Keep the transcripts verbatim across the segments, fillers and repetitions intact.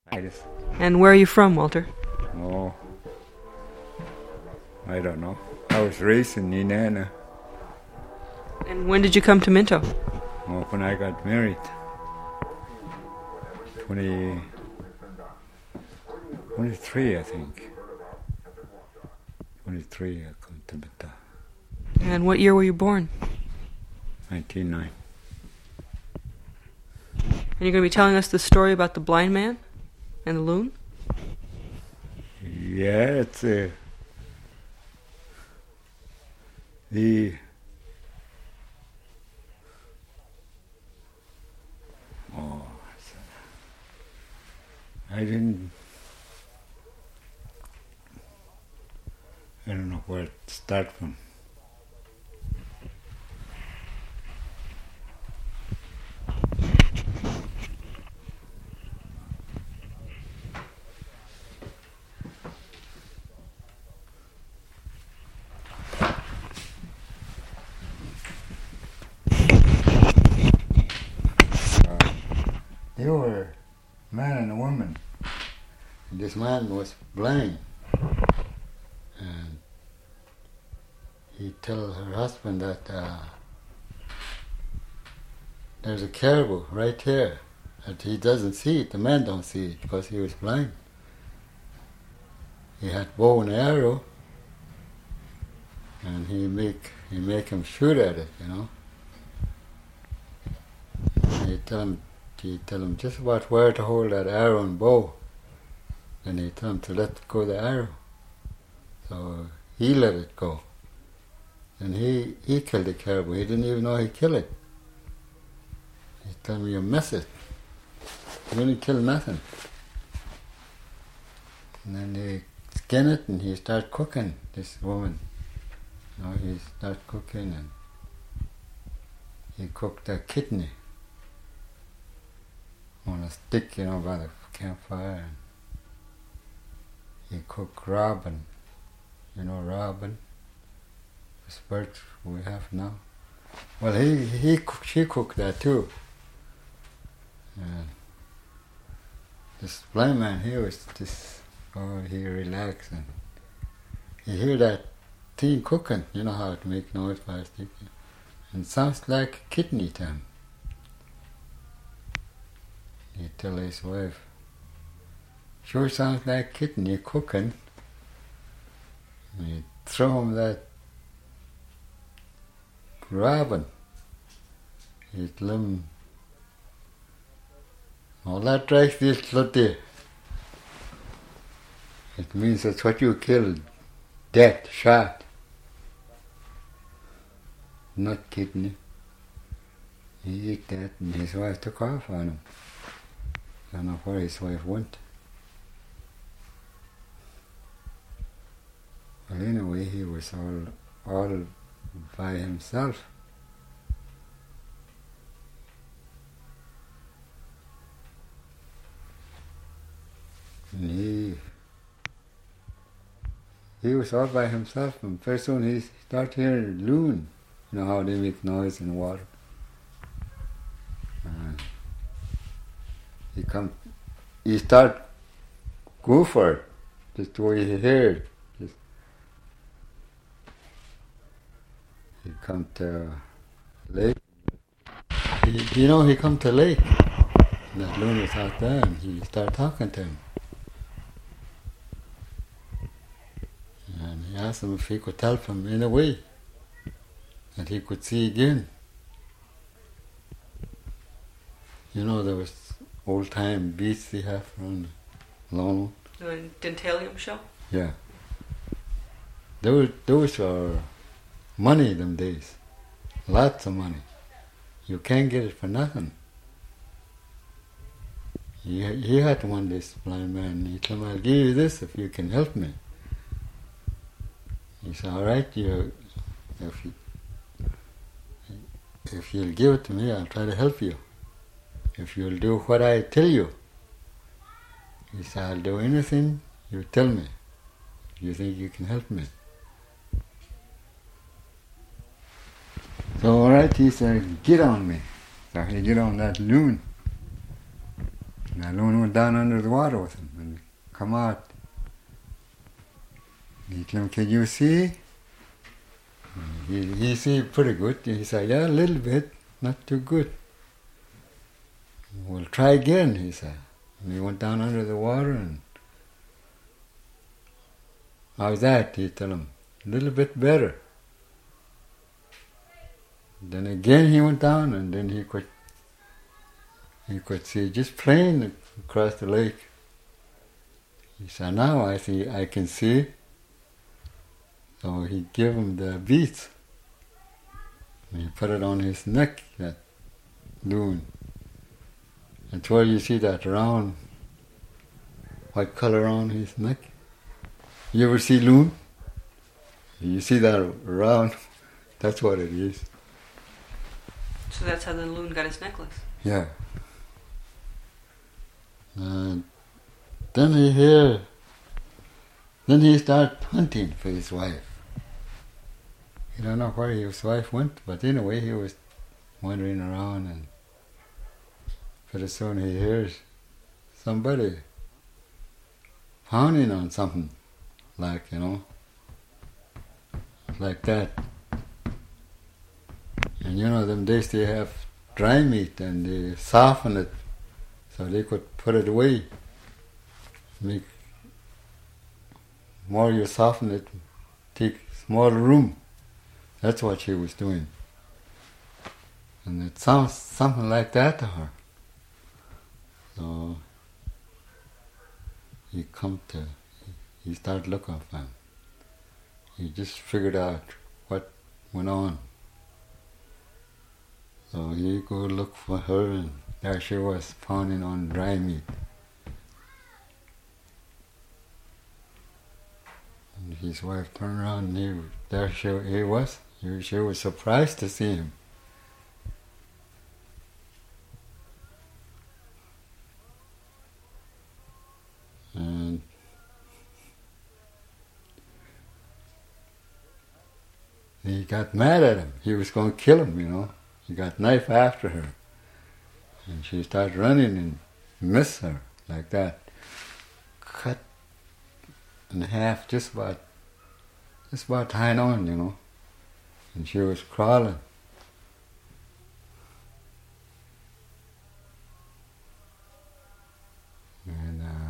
And where are you from, Walter? Oh, I don't know. I was raised in Nenana. And when did you come to Minto? Oh, when I got married. twenty, twenty-three, I think. twenty-three, I come to Minto. And what year were you born? nineteen oh nine. And you're going to be telling us the story about the blind man and the loon? Yeah, it's uh, the oh, I didn't. I don't know where to start from. They were a man and a woman. This man was blind, and he told her husband that uh, there's a caribou right here, that he doesn't see it. The man don't see it because he was blind. He had bow and arrow, and he make he make him shoot at it, you know. And he tell him. He tell him just about where to hold that arrow and bow. And he tell him to let go the arrow. So he let it go. And he, he killed the caribou. He didn't even know he killed it. He told me, you miss it. You didn't kill nothing. And then they skin it and he start cooking, this woman. You know, he start cooking and he cooked a kidney on a stick, you know, by the campfire. And he cooked robin, you know, robin, this bird we have now. Well, he he cooked, she cooked that too. And this blind man here was just, oh, he relaxed and he hear that thing cooking, you know how it make noise by a stick, and it sounds like a kidney to him. He tell his wife, sure sounds like kidney cooking. And he throw him that robin. He tell him, all that rice is slutty. It means that's what you killed. Death, shot. Not kidney. He ate that and his wife took off on him. I don't know where his wife went. Well, anyway, he was all, all by himself. And he, he was all by himself, and pretty soon he started hearing loon. You know how they make noise in water. And he come, he start go for it, just the way he heard. Just, he come to lake. He, you know, he come to lake. And that loon was out there, and he start talking to him. And he asked him if he could help him in a way that he could see again. You know, there was old-time beasts they have around Longwood. The Dentalium show? Yeah. Those, those are money them days. Lots of money. You can't get it for nothing. He, he had one, this blind man. He told me, I'll give you this if you can help me. He said, all right, you, if, you, if you'll give it to me, I'll try to help you. If you'll do what I tell you. He said, I'll do anything you tell me. You think you can help me? So, all right, he said, get on me. So he get on that loon. And Loon went down under the water with him and come out. He told him, can you see? He, he see pretty good. He said, yeah, a little bit, not too good. We'll try again, he said. And he went down under the water and how's that? He told him, a little bit better. Then again he went down and then he could he could see just plain across the lake. He said, now I see I can see. So he gave him the beads. And he put it on his neck, that loon. That's where you see that round white color on his neck. You ever see loon? You see that round? That's what it is. So that's how the loon got his necklace. Yeah. And then he hear, then he start hunting for his wife. He don't know where his wife went, but anyway, he was wandering around, and pretty soon he hears somebody pounding on something, like, you know, like that. And you know, them days they have dry meat and they soften it so they could put it away. Make more you soften it, take smaller room. That's what she was doing. And it sounds something like that to her. So he come to, he started looking for him. He just figured out what went on. So he go look for her, and there she was, pounding on dry meat. And his wife turned around, and he, there she, he was. He, she was surprised to see him. And he got mad at him. He was going to kill him, you know. He got knife after her. And she started running and missed her like that. Cut in half, just about, just about tying on, you know. And she was crawling. And uh,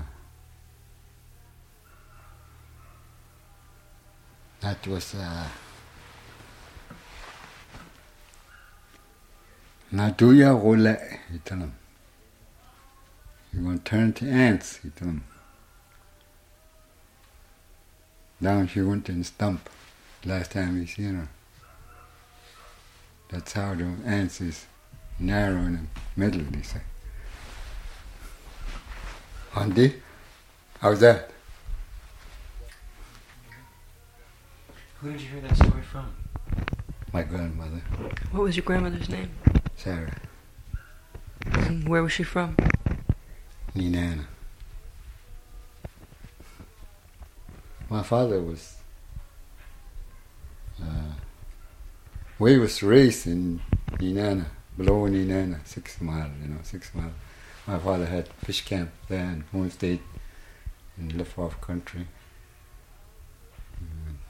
that was... Uh, Now do ya roulette, he told him. You're going to turn to ants, he told him. Down she went in stump last time he seen her. That's how the ants is narrow in the middle, they say. Andy, how's that? Who did you hear that story from? My grandmother. What was your grandmother's name? Sarah. And where was she from? Ninana. My father was... Uh, we was raised in Ninana, below Ninana, six miles, you know, six miles. My father had fish camp there in Moon State, in left off country. Mm.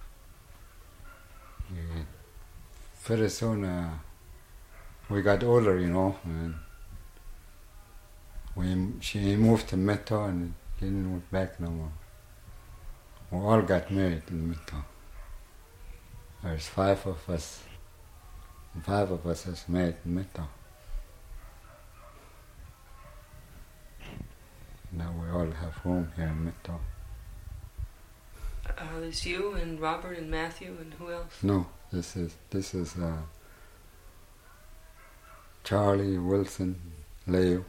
Yeah. Very soon, uh, we got older, you know, and we, she moved to Metto and didn't move back no more. We all got married in Metto. There's five of us, and five of us is married in Metto. Now we all have home here in Metto. Uh, there's you and Robert and Matthew and who else? No, this is this is uh, Charlie, Wilson, Leo.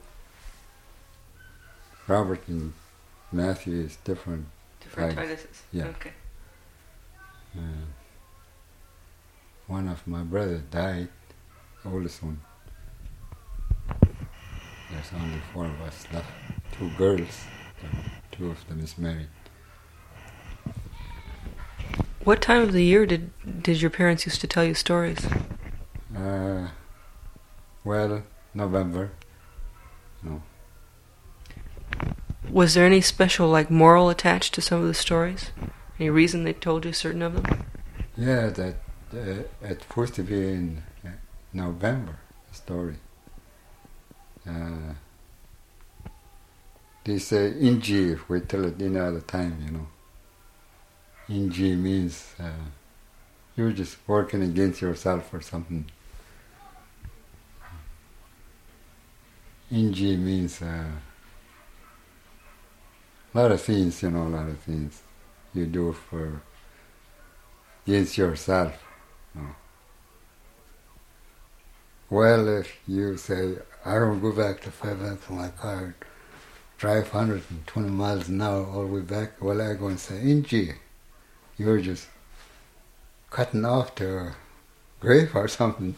Robert and Matthew is different. Different Tituses. Tituses. Yeah. Okay. Uh, one of my brothers died, the oldest one. There's only four of us left. Two girls, two of them is married. What time of the year did did your parents used to tell you stories? Uh, well, November. No. Was there any special, like, moral attached to some of the stories? Any reason they told you certain of them? Yeah, that uh, it's supposed to be in uh, November, the story. Uh, they say Inji, if we tell it any other time, you know. Inji means uh, you're just working against yourself or something. Inji means uh, a lot of things, you know, a lot of things you do for against yourself. You know. Well, if you say, I don't go back to Fairbanks in my car, drive one hundred twenty miles an hour all the way back, well, I go and say, Inji, you're just cutting off the grave or something.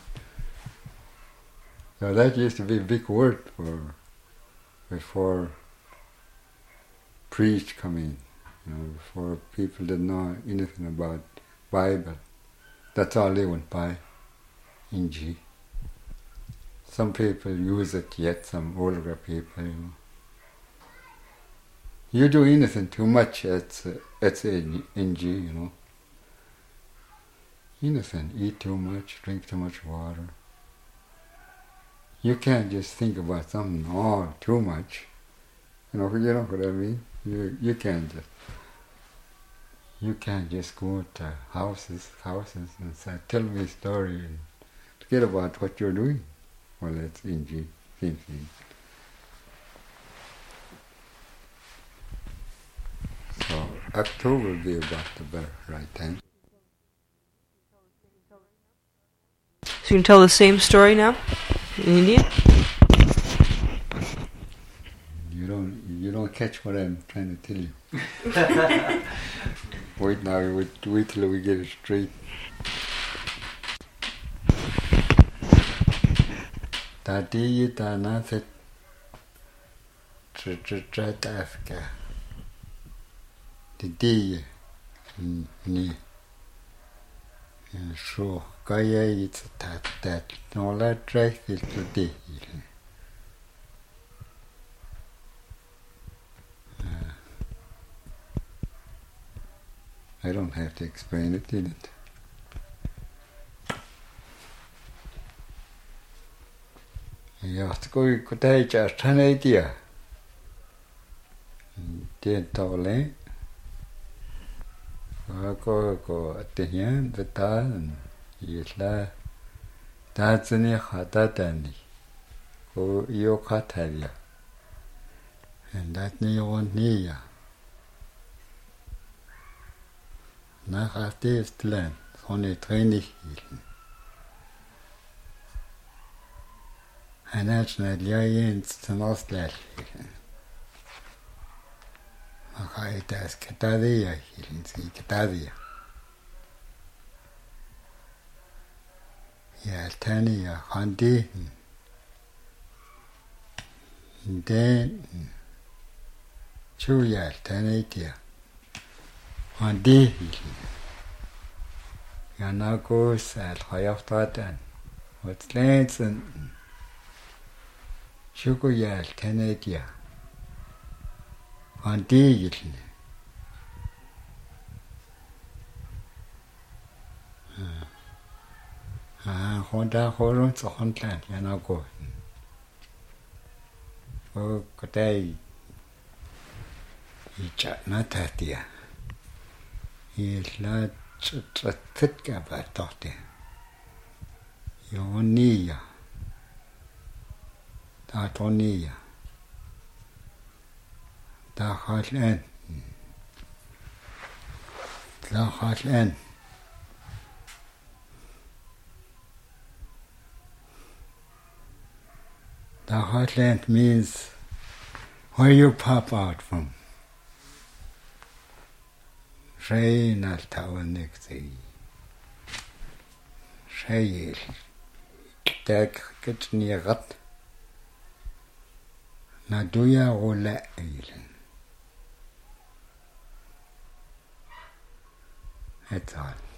So that used to be a big word for before priest come in, you know, before people didn't know anything about Bible. That's all they went by, Inji. Some people use it yet, some older people, you know. You do anything too much, it's uh, it's in Inji, you know. Anything, eat too much, drink too much water. You can't just think about something all too much. You know, you know what I mean? You you can't just you can't just go to houses, houses and say, tell me a story and forget about what you're doing. Well, that's Inji, same thing. So October will be about the better right time. So you can tell the same story now in India? You don't you don't catch what I'm trying to tell you. Wait now, wait, wait till we get it straight. Tati Tanathet Trat Africa. The day ni so kaya it's that that no that track is today. I don't have to explain it, did it? You have to go to the church and idea. Did tole. Go go at the end, the time, yetla. That's in your hatatani. Go your kataria. And that near one near. Nach Artistland, only twenty. And that's not Lions to Nostal. Makaitas Catadia, Hilinski Catadia. Yaltania, Handi. Then Chuya, Tanatia. Handi. Yanakos at Hayaftan. What's lands and Shukuyal, Tanatia. Handi. Ah, Honda Horons or Huntland, Yanako. Oh, Kotai. He chat not that dear. He is not a thick about doctor. Your knee. That on knee. The hot end. The hot end. The heartland means where you pop out from. Shay not tower next day. Shay tak gets near rat. Naduya ola ailen. That's all.